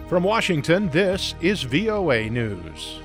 From Washington, this is VOA News.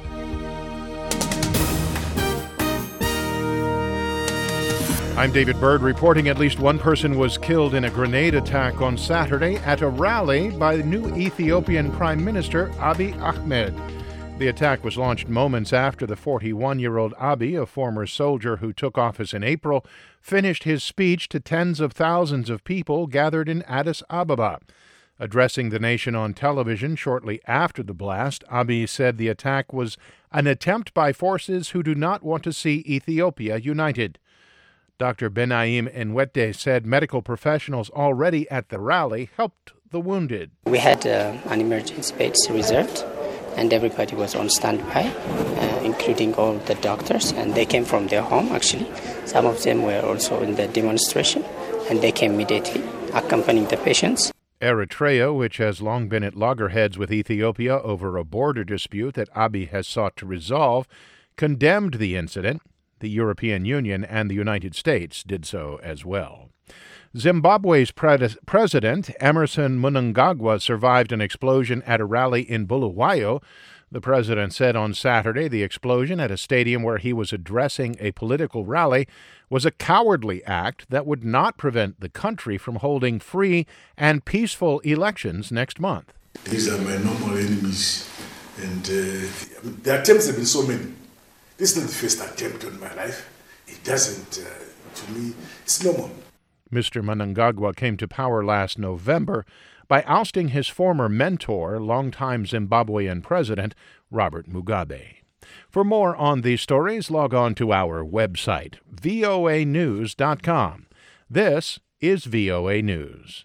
I'm David Byrd reporting at least one person was killed in a grenade attack on Saturday at a rally by the new Ethiopian Prime Minister Abiy Ahmed. The attack was launched moments after the 41-year-old Abiy, a former soldier who took office in April, finished his speech to tens of thousands of people gathered in Addis Ababa. Addressing the nation on television shortly after the blast, Abiy said the attack was an attempt by forces who do not want to see Ethiopia united. Dr. Benaim Enwete said medical professionals already at the rally helped the wounded. We had an emergency beds reserved, and everybody was on standby, including all the doctors, and they came from their home, actually. Some of them were also in the demonstration, and they came immediately, accompanying the patients. Eritrea, which has long been at loggerheads with Ethiopia over a border dispute that Abiy has sought to resolve, condemned the incident. The European Union and the United States did so as well. Zimbabwe's president, Emmerson Mnangagwa, survived an explosion at a rally in Bulawayo. The president said on Saturday the explosion at a stadium where he was addressing a political rally was a cowardly act that would not prevent the country from holding free and peaceful elections next month. These are my normal enemies, and the attempts have been so many. This is not the first attempt on my life. It doesn't, to me, it's normal. Mr. Mnangagwa came to power last November by ousting his former mentor, longtime Zimbabwean President Robert Mugabe. For more on these stories, log on to our website, voanews.com. This is VOA News.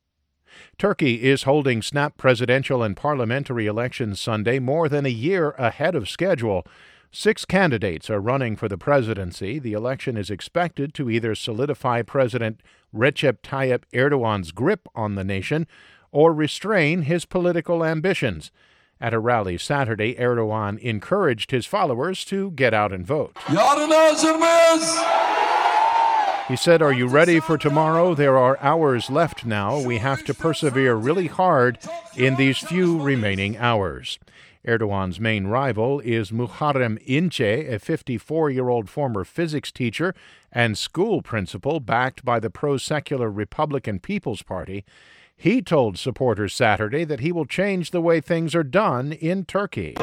Turkey is holding snap presidential and parliamentary elections Sunday more than a year ahead of schedule. 6 candidates are running for the presidency. The election is expected to either solidify President Recep Tayyip Erdogan's grip on the nation or restrain his political ambitions. At a rally Saturday, Erdogan encouraged his followers to get out and vote. He said, "Are you ready for tomorrow? There are hours left now. We have to persevere really hard in these few remaining hours." Erdogan's main rival is Muharrem İnce, a 54-year-old former physics teacher and school principal backed by the pro-secular Republican People's Party. He told supporters Saturday that he will change the way things are done in Turkey.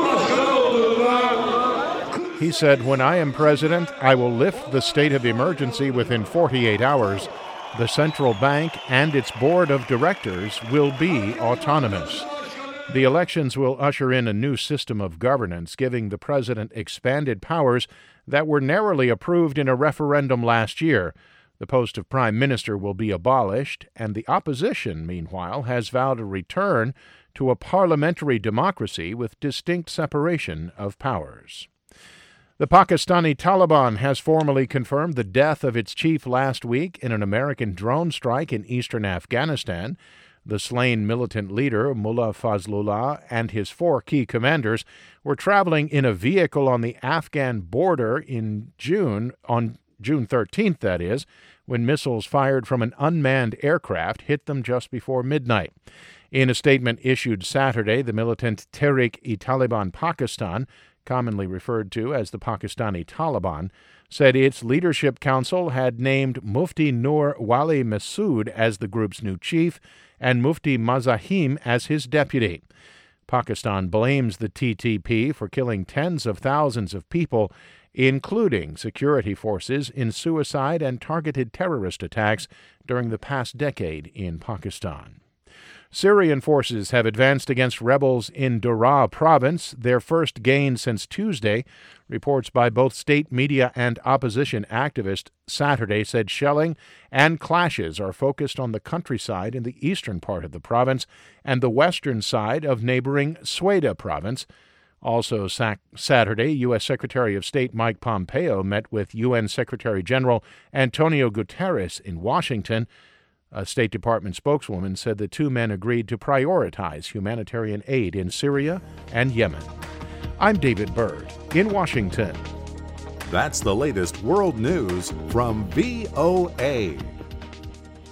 He said, "When I am president, I will lift the state of emergency within 48 hours. The central bank and its board of directors will be autonomous." The elections will usher in a new system of governance, giving the president expanded powers that were narrowly approved in a referendum last year. The post of prime minister will be abolished, and the opposition, meanwhile, has vowed a return to a parliamentary democracy with distinct separation of powers. The Pakistani Taliban has formally confirmed the death of its chief last week in an American drone strike in eastern Afghanistan. The slain militant leader, Mullah Fazlullah, and his 4 key commanders were traveling in a vehicle on the Afghan border on June 13th, that is, when missiles fired from an unmanned aircraft hit them just before midnight. In a statement issued Saturday, the militant Tehrik-e-Taliban Pakistan, commonly referred to as the Pakistani Taliban, said its leadership council had named Mufti Nur Wali Masood as the group's new chief and Mufti Mazahim as his deputy. Pakistan blames the TTP for killing tens of thousands of people, including security forces, in suicide and targeted terrorist attacks during the past decade in Pakistan. Syrian forces have advanced against rebels in Daraa province, their first gain since Tuesday. Reports by both state media and opposition activists Saturday said shelling and clashes are focused on the countryside in the eastern part of the province and the western side of neighboring Sweda province. Also Saturday, U.S. Secretary of State Mike Pompeo met with UN Secretary General Antonio Guterres in Washington. A State Department spokeswoman said the two men agreed to prioritize humanitarian aid in Syria and Yemen. I'm David Byrd in Washington. That's the latest world news from VOA.